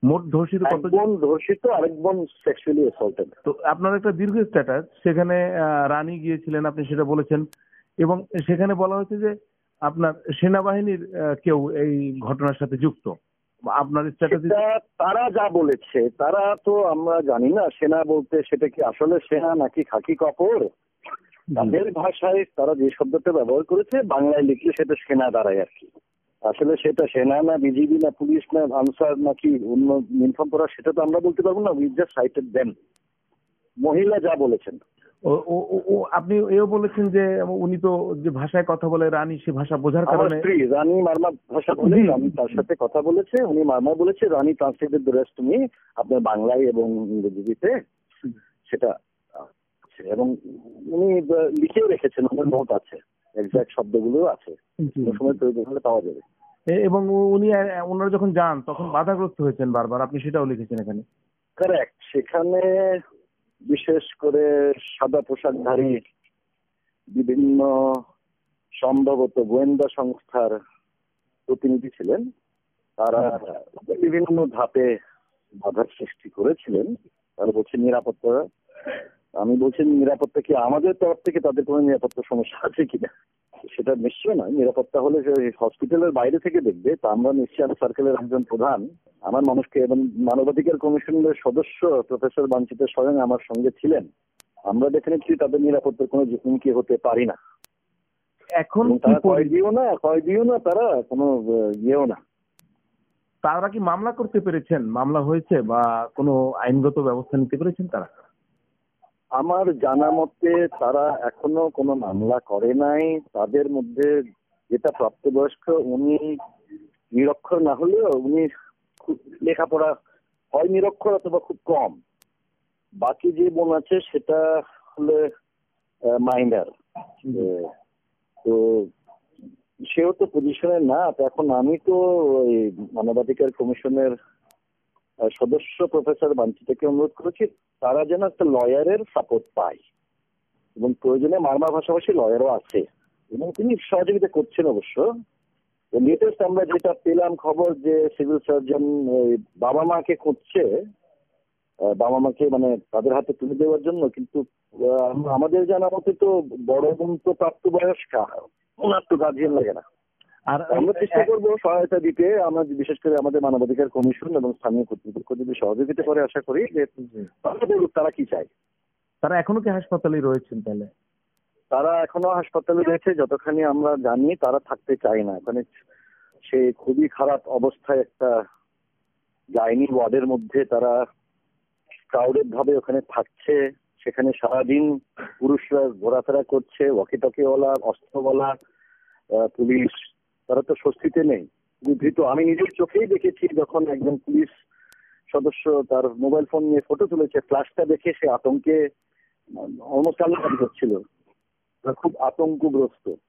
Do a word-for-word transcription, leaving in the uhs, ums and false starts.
মোট ধর্ষিত কত? একজন ধর্ষিত, আরেকজন সেক্সুয়ালি অ্যাসল্টেড। তো আপনার একটা দীর্ঘ স্ট্যাটাস, সেখানে রানী গিয়েছিলেন, আপনি সেটা বলেছেন, এবং সেখানে বলা হয়েছে যে আপনার সেনাবাহিনীর কেউ এই ঘটনার সাথে যুক্ত। আপনার স্ট্যাটাস তারা যা বলেছে, তারা তো আমরা জানি না সেনা বলতে সেটা কি আসলে সেনা নাকি খাকি কাপড়। তাদের ভাষায় তারা যে শব্দটা ব্যবহার করেছে, বাংলায় লিখলে সেটা সেনা দাঁড়ায় আর কি। আসলে সেটা সেনা না বিজিবি না পুলিশ না আনসার নাকি অন্য ইউনিফর্ম পরা, সেটা তো আমরা বলতে পারবো না। We just cited them. মহিলা যা বলেছেন। আপনি এও বলেছেন যে উনি তো যে ভাষায় কথা বলে রানী, সে ভাষা বোঝার কারণে। স্ত্রী রানী মারমা ভাষা বলে, আমি তার সাথে কথা বলেছে, উনি মারমা বলেছে, Rani translated the rest me আপনার বাংলায় এবং ইংরেজিতে সেটা। এবং উনি লিখেও রেখেছেন, আমার নোট আছে, এক্সাক্ট শব্দগুলো আছে, কোন সময় প্রয়োজন হলে পাওয়া যাবে। এবং উনি ওনারা যখন যান তখন বাধাগ্রস্ত হয়েছেন বারবার, আপনি সেটাও লিখেছেন এখানে। কারেক্ট। সেখানে বিশেষ করে সাদা পোশাকধারী বিভিন্ন সম্ভবত গোয়েন্দা সংস্থার প্রতিনিধি ছিলেন, তারা বিভিন্ন ধাপে বাধার সৃষ্টি করেছিলেন। তারা বলছেন নিরাপত্তা, আমি বলছি নিরাপত্তা কি আমাদের তরফ থেকে তাদের কোনো নিরাপত্তা সমস্যা আছে কিনা, সেটা নিশ্চয় নয়। নিরাপত্তা হলে হসপিটালের বাইরে থেকে দেখবে। তা আমরা নিশ্চয় সার্কেলের একজন প্রধান আমার মানুষকে, এবং মানবাধিকার কমিশনের সদস্য প্রফেসর বাঞ্ছিত স্বয়ং আমার সঙ্গে ছিলেন। আমরা ডেফিনেটলি তাদের নিরাপত্তার কোনো হুমকি হতে পারি না। এখন তারা কয়েদিও না, কয়েদিও না, তারা কোনো ইয়েও না। তারা কি মামলা করতে পেরেছেন? মামলা হয়েছে বা কোনো আইনগত ব্যবস্থা নিতে পেরেছেন তারা? আমার জানা মতে তারা এখনো কোনো মামলা করে নাই। তাদের মধ্যে যেটা প্রাপ্তবয়স্ক, উনি নিরক্ষর না হলেও উনি খুব লেখাপড়া হয় নিরক্ষর অথবা খুব কম। বাকি যে বোন আছে সেটা হলে মাইনার। তো সেও তো পজিশনে না। এখন আমি তো ওই মানবাধিকার কমিশনের সদস্য প্রফেসর বাঞ্ছিতকে অনুরোধ করেছি তারা যেন একটা লয়ারের সাপোর্ট পায়, এবং প্রয়োজনে মারমা ভাষাভাষী লয়ারও আছে এবং তিনি সহযোগিতা করছেন। অবশ্য লেটেস্ট আমরা যেটা পেলাম খবর যে সিভিল সার্জন বাবা মাকে খুঁজছে, বাবা মাকে মানে তাদের হাতে তুলে দেওয়ার জন্য। কিন্তু আমাদের জানা মতে তো বড় বোন তো প্রাপ্তবয়স্কা, ওনার তো গার্জিয়ান লাগে না। আর আমরা চেষ্টা করবো সহায়তা দিতে। আমরা বিশেষ করে আমাদের মানবাধিকার কমিশন এবং স্থানীয় কর্তৃপক্ষ যদি সহযোগিতা করে, আশা করি যে তারা কি চায়। তারা এখনো কি হাসপাতালে রয়েছেন? তাহলে তারা এখনো হাসপাতালে রয়েছে, যতখানি আমরা জানি তারা থাকতে চায় না ওখানে। সে খুবই খারাপ অবস্থায় একটা গাইনি ওয়ার্ডের মধ্যে তারা ক্রাউডেড ভাবে ওখানে থাকছে। সেখানে সারাদিন পুরুষরা ঘোরাফেরা করছে, ওয়াকি টকিওয়ালা, অস্ত্রওয়ালা পুলিশ, তারা তো স্বস্তিতে নেই, ভীত। আমি নিজের চোখেই দেখেছি যখন একজন পুলিশ সদস্য তার মোবাইল ফোন নিয়ে ফটো তুলেছে, ফ্ল্যাশটা দেখে সে আতঙ্কে অলমোস্ট কান্নাকাটি করছিল, খুব আতঙ্কগ্রস্ত।